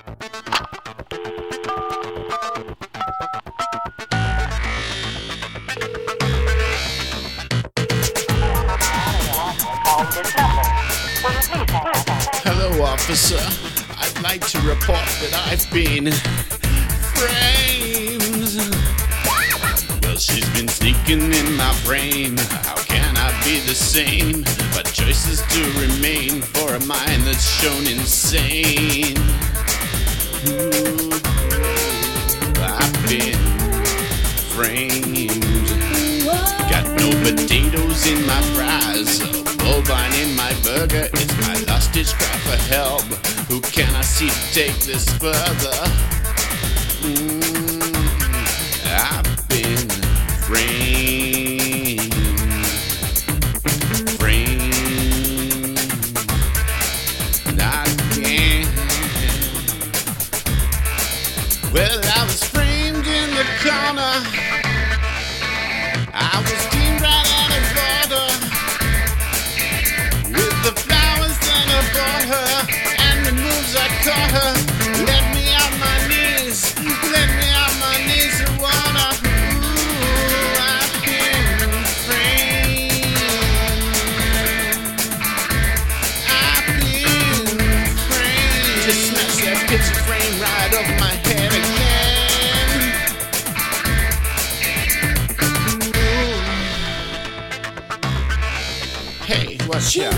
Hello, officer. I'd like to report that I've been framed. Well, she's been sneaking in my frame. How can I be the same? But choices do remain for a mind that's shown insane. Ooh, I've been framed. Got no potatoes in my fries, bovine in my burger. It's my last ditch cry for help. Who can I see to take this further? I've been framed. Framed. I can't. Well, I was framed in the corner. I was deemed right out of order, with the flowers that I bought her and the moves I caught her. Let me on my knees, let me on my knees and water. Ooh, I've been framed. I've been framed. Just snatch that picture frame right off my head again. Hey, what's up?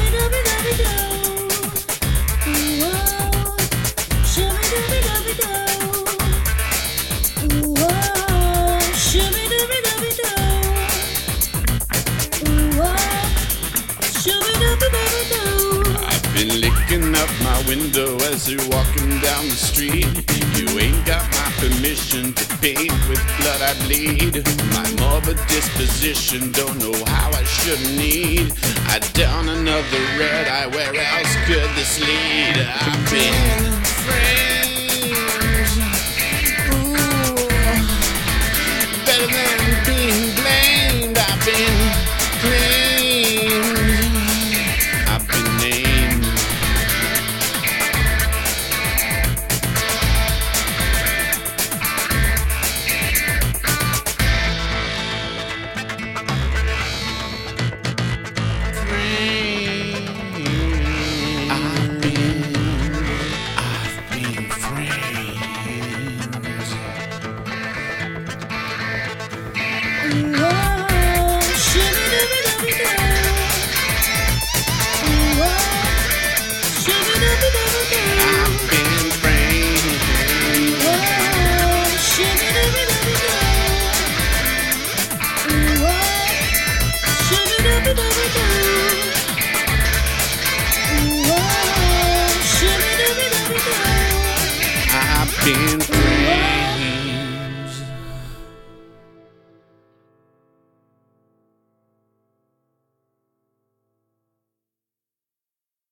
I've been licking up my window as you're walking down the street. You ain't got my permission to paint with blood I bleed. My morbid disposition don't know how I should need. I down another red eye, where else could this lead? I've been framed. Ooh, better than being blamed. I've been claimed. I've been named. I've been framed. I've been framed. I've been